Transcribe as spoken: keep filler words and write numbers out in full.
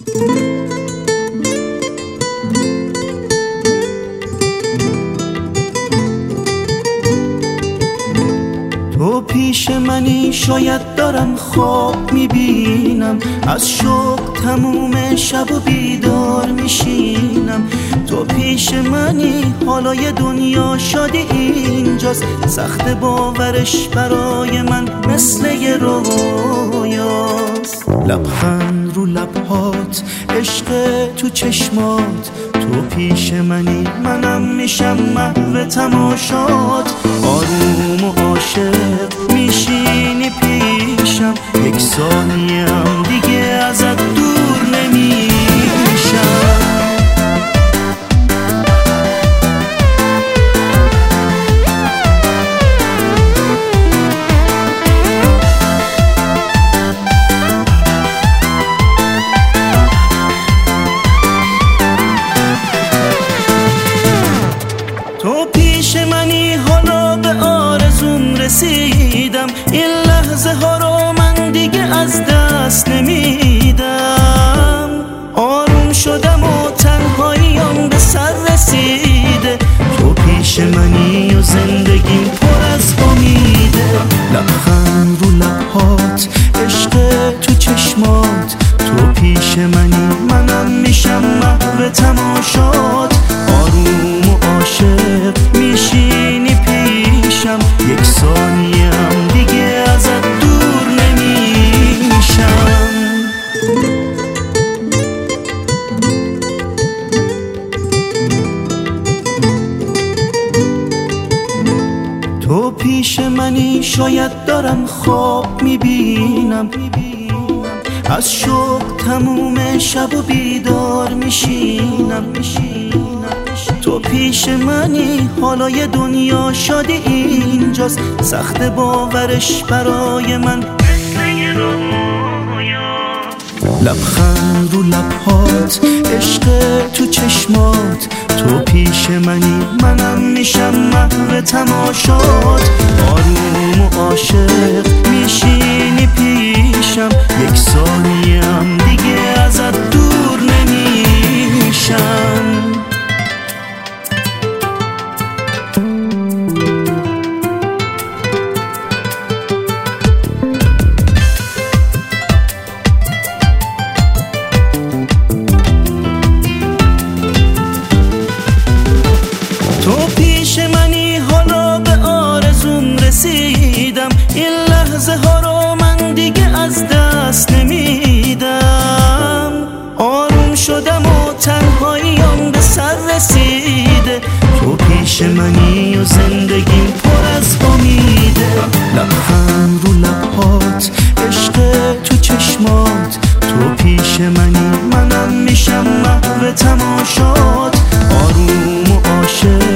تو پیش منی شاید دارم خواب میبینم، از شوق تموم شب و بیدار میشینم. تو پیش منی حالای دنیا شادی اینجاست، سخت باورش برای من مثل یه رویاست. لبخند رو لبهات، عشق تو چشمات، تو پیش منی منم میشم محو تماشات. آروم و عاشق میشینی پیشم، یک ثانیه هم دیگه ازت دور نمیشم. تو پیش منی حالا به آرزوم رسیدم، این لحظه ها رو من دیگه از دست نمیدم. آروم شدم و تنهاییام به سر رسیده، تو پیش منی و زندگیم پر از امیده. لبخند رو لبهات، عشق تو چشمات، تو پیش منی منم میشم محو تماشات. آروم و عاشق میشینی پیشم، یک ثانیه هم دیگه ازت دور نمیشم. تو پیش منی شاید دارم خواب میبینم، از شوق تموم شب و بیدار میشینم. تو پیش منی حالای دنیا شادی اینجاست، سخت باورش برای من مثل یه رویاست. لبخند رو لبهات، عشق تو چشمات، تو پیش منی منم میشم محو تماشات. آروم و عاشق میشینی پیشم، یک ثانیه هم دیگه ازت دور نمیشم. تو پیش منی حالا به آرزوم رسیدم، این لحظه ها رو من دیگه از دست نمیدم. آروم شدم و تنهاییام به سر رسیده، تو پیش منی و زندگیم پر از امیده. لبخند رو لبهات، عشق تو چشمات، تو پیش منی منم میشم محو تماشات. آروم و عاشق